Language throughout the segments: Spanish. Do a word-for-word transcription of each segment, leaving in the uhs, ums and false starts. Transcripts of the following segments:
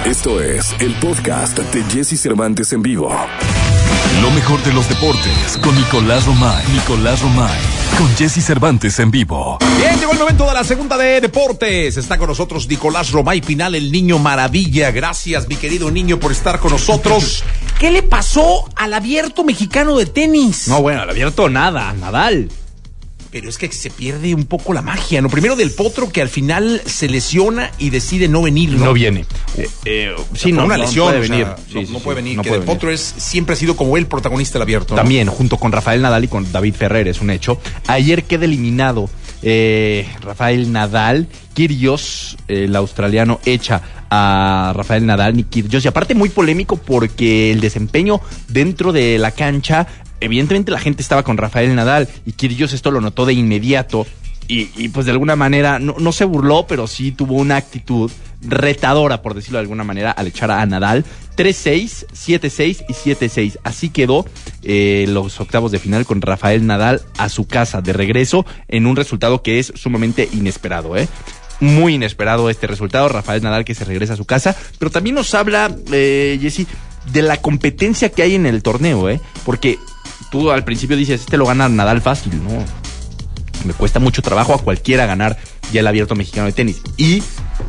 Esto es el podcast de Jesse Cervantes en vivo. Lo mejor de los deportes con Nicolás Romay. Nicolás Romay. Con Jesse Cervantes en vivo. Bien, llegó el momento de la segunda de deportes. Está con nosotros Nicolás Romay Pinal, el niño maravilla. Gracias, mi querido niño, por estar con nosotros. ¿Qué le pasó al Abierto Mexicano de tenis? No, bueno, al Abierto nada, Nadal. Pero es que se pierde un poco la magia, ¿no? Primero del Potro, que al final se lesiona y decide no venir, ¿no? No viene. Eh, eh, sí, no, no, una no lesión, puede o sea, venir. no, Sí, sí, no sí, puede venir. no que puede del venir. Potro es, siempre ha sido como el protagonista del Abierto, ¿no? También, junto con Rafael Nadal y con David Ferrer, es un hecho. Ayer queda eliminado eh, Rafael Nadal. Kyrgios, eh, el australiano, echa a Rafael Nadal, ni Kyrgios. Y aparte muy polémico porque el desempeño dentro de la cancha, evidentemente la gente estaba con Rafael Nadal y Kyrgios esto lo notó de inmediato y, y pues de alguna manera no, no se burló, pero sí tuvo una actitud retadora, por decirlo de alguna manera, al echar a Nadal. tres seis, siete seis y siete seis. Así quedó eh, los octavos de final con Rafael Nadal a su casa de regreso en un resultado que es sumamente inesperado, ¿eh? Muy inesperado este resultado, Rafael Nadal que se regresa a su casa, pero también nos habla, eh, Jesse, de la competencia que hay en el torneo, ¿eh? Porque tú al principio dices, este lo gana Nadal fácil, ¿no? Me cuesta mucho trabajo a cualquiera ganar ya el Abierto Mexicano de tenis. Y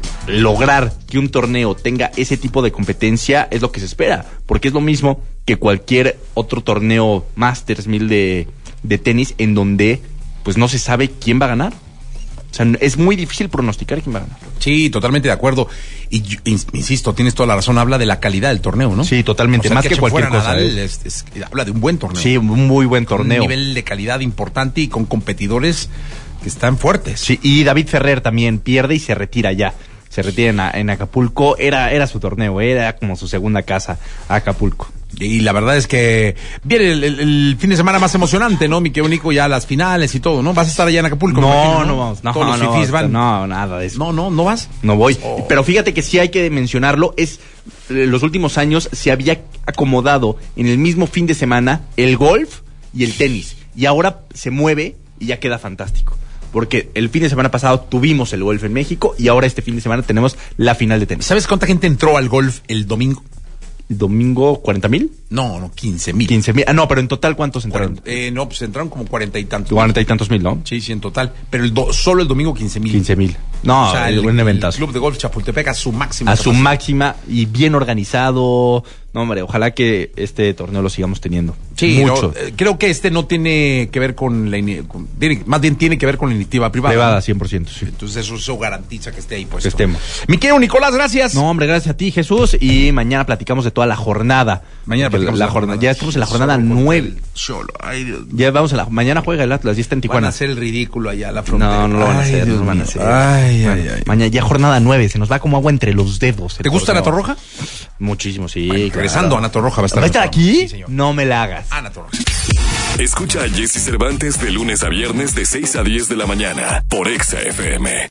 lograr que un torneo tenga ese tipo de competencia es lo que se espera, porque es lo mismo que cualquier otro torneo Masters mil de, de tenis en donde pues no se sabe quién va a ganar. O sea, es muy difícil pronosticar quién va a ganar. Sí, totalmente de acuerdo. Y yo, insisto, tienes toda la razón, habla de la calidad del torneo, ¿no? Sí, totalmente, o sea, más que, que cualquier cosa. Nadal, ¿eh? es, es, habla de un buen torneo. Sí, un muy buen torneo. Un nivel de calidad importante y con competidores que están fuertes. Sí, y David Ferrer también pierde y se retira ya. Se retira en, en Acapulco. Era, era su torneo, era como su segunda casa, Acapulco. Y la verdad es que viene el, el, el fin de semana más emocionante, ¿no? Mi querido Nico, ya las finales y todo, ¿no? ¿Vas a estar allá en Acapulco? No, imagino, no vamos. No, Todos los no, fifís van. No, nada de eso. No, no, ¿no vas? No voy. Oh. Pero fíjate que sí hay que mencionarlo. Es eh, los últimos años se había acomodado en el mismo fin de semana el golf y el tenis. Y ahora se mueve y ya queda fantástico. Porque el fin de semana pasado tuvimos el golf en México y ahora este fin de semana tenemos la final de tenis. ¿Sabes cuánta gente entró al golf el domingo? ¿Domingo cuarenta mil? No, no, quince mil. quince mil. Ah, no, pero en total, ¿cuántos entraron? Cuarenta, eh, no, pues entraron como cuarenta y tantos. Cuarenta y tantos mil, ¿no? Sí, sí, en total. Pero el do, solo el domingo quince mil. quince mil. No, o sea, el, el, buen el eventazo. Club de Golf Chapultepec a su máxima. A su máxima y bien organizado. No, hombre, ojalá que este torneo lo sigamos teniendo. Sí, mucho. No, eh, creo que este no tiene que ver con la con, tiene, más bien tiene que ver con la iniciativa privada. Privada, cien por ciento, sí. Entonces eso, eso garantiza que esté ahí puesto. Que estemos. Mi querido Nicolás, gracias. No, hombre, gracias a ti, Jesús. Y mañana platicamos de toda la jornada. Mañana platicamos la, de la jornada. jornada. Ya estamos en la jornada nueve. Cholo, ay Dios. Ya vamos a la mañana juega el Atlas, ya está en Tijuana. Van a hacer el ridículo allá a la frontera. No, no lo van a hacer, no lo van a hacer. Ay, ay, ay. Mañana ya jornada nueve, se nos va como agua entre los dedos. ¿Te gusta Ana Torroja? Muchísimo, sí. Bueno, claro. regresando, Ana Torroja va a estar. ¿Va a estar aquí? Sí, señor. No me la hagas. Ana Torroja. Escucha a Jesse Cervantes de lunes a viernes de seis a diez de la mañana por Exa F M.